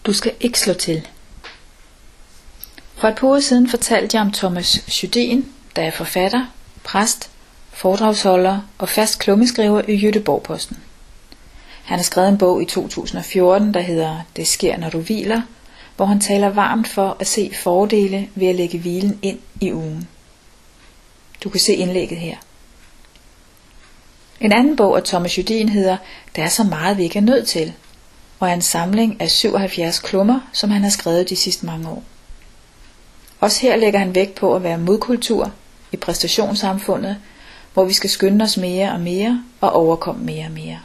Du skal ikke slå til. For et par uger siden fortalte jeg om Thomas Judin, der er forfatter, præst, foredragsholder og fast klummeskriver i Göteborg-Posten. Han har skrevet en bog i 2014, der hedder Det sker, når du hviler, hvor han taler varmt for at se fordele ved at lægge hvilen ind i ugen. Du kan se indlægget her. En anden bog af Thomas Judin hedder Der er så meget, vi ikke er nødt til, og er en samling af 77 klummer, som han har skrevet de sidste mange år. Også her lægger han vægt på at være modkultur i præstationssamfundet, hvor vi skal skynde os mere og mere og overkomme mere og mere.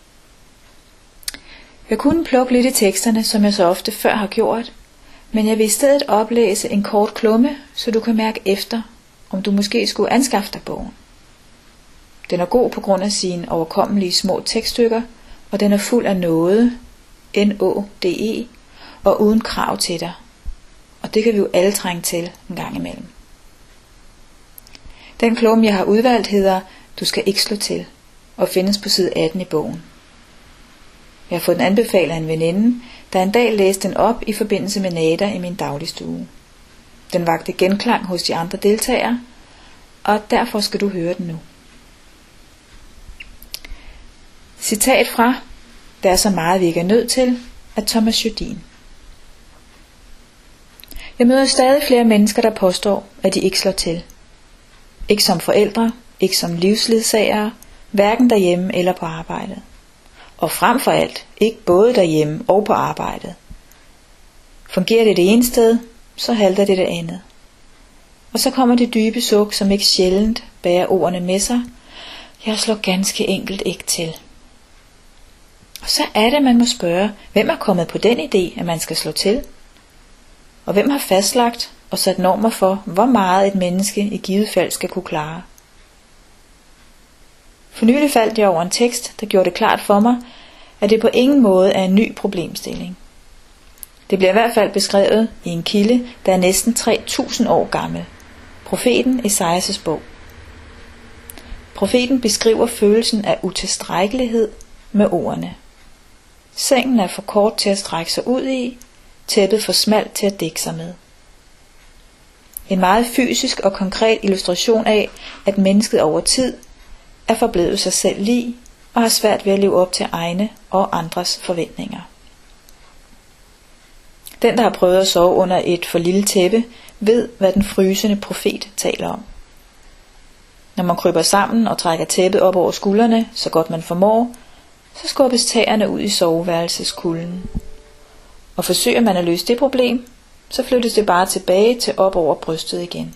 Jeg kunne plukke lidt i teksterne, som jeg så ofte før har gjort, men jeg vil i stedet oplæse en kort klumme, så du kan mærke efter, om du måske skulle anskaffe dig bogen. Den er god på grund af sine overkommelige små tekststykker, og den er fuld af nåde, N-O-D-E, og uden krav til dig. Og det kan vi jo alle trænge til en gang imellem. Den klumme, jeg har udvalgt, hedder Du skal ikke slå til, og findes på side 18 i bogen. Jeg har fået den anbefalet af en veninde, der en dag læste den op i forbindelse med natter i min dagligstue. Den vakte genklang hos de andre deltagere, og derfor skal du høre den nu. Citat fra Der er så meget, vi ikke er nødt til, af Thomas Judin. Jeg møder stadig flere mennesker, der påstår, at de ikke slår til. Ikke som forældre, ikke som livsledsagere, hverken derhjemme eller på arbejdet. Og frem for alt, ikke både derhjemme og på arbejdet. Fungerer det ene sted, så halter det andet. Og så kommer det dybe suk, som ikke sjældent bærer ordene med sig. Jeg slår ganske enkelt ikke til. Og så er det, man må spørge, hvem er kommet på den idé, at man skal slå til? Og hvem har fastlagt og sat normer for, hvor meget et menneske i givet fald skal kunne klare? For nylig faldt jeg over en tekst, der gjorde det klart for mig, at det på ingen måde er en ny problemstilling. Det bliver i hvert fald beskrevet i en kilde, der er næsten 3000 år gammel. Profeten Esajas bog. Profeten beskriver følelsen af utilstrækkelighed med ordene. Sengen er for kort til at strække sig ud i, tæppet for smalt til at dække sig med. En meget fysisk og konkret illustration af, at mennesket over tid er forblevet sig selv lig og har svært ved at leve op til egne og andres forventninger. Den, der har prøvet at sove under et for lille tæppe, ved, hvad den frysende profet taler om. Når man kryber sammen og trækker tæppet op over skuldrene, så godt man formår, så skubbes tæerne ud i soveværelseskulden. Og forsøger man at løse det problem, så flyttes det bare tilbage til op over brystet igen.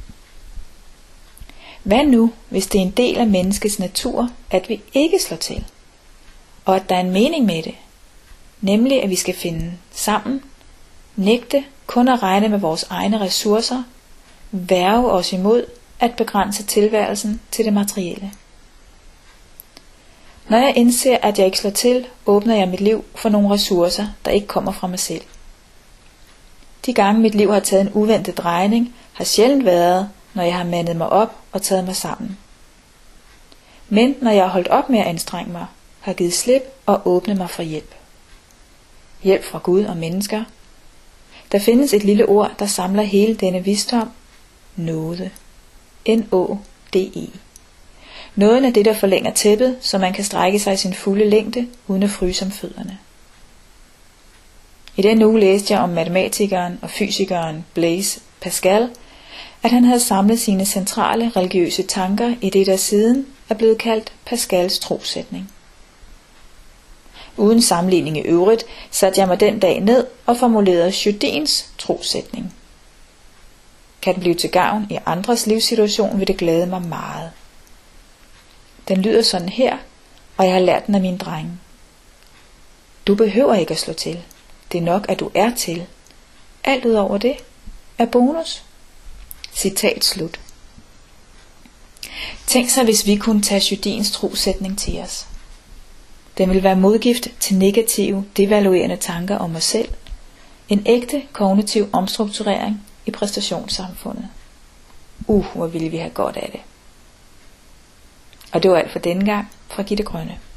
Hvad nu, hvis det er en del af menneskets natur, at vi ikke slår til, og at der er en mening med det, nemlig at vi skal finde sammen, nægte kun at regne med vores egne ressourcer, værge os imod at begrænse tilværelsen til det materielle. Når jeg indser, at jeg ikke slår til, åbner jeg mit liv for nogle ressourcer, der ikke kommer fra mig selv. De gange mit liv har taget en uventet drejning, har sjældent været, når jeg har mandet mig op og taget mig sammen. Men når jeg har holdt op med at anstrenge mig, har givet slip og åbnet mig for hjælp. Hjælp fra Gud og mennesker. Der findes et lille ord, der samler hele denne visdom. Nåde. N-O-D-E. Nåden er det, der forlænger tæppet, så man kan strække sig i sin fulde længde, uden at fryse om fødderne. I den uge læste jeg om matematikeren og fysikeren Blaise Pascal, at han havde samlet sine centrale religiøse tanker i det, der siden er blevet kaldt Pascals trosætning. Uden sammenligning i øvrigt, satte jeg mig den dag ned og formulerede Judins trosætning. Kan den blive til gavn i andres livssituation, vil det glæde mig meget. Den lyder sådan her, og jeg har lært den af mine drenge. Du behøver ikke at slå til. Det er nok, at du er til. Alt ud over det er bonus. Citat slut. Tænk sig, hvis vi kunne tage Judins trosætning til os. Den vil være modgift til negative, devaluerende tanker om os selv. En ægte kognitiv omstrukturering i præstationssamfundet. Hvor ville vi have godt af det. Og det var alt for denne gang fra Gitte Grønne.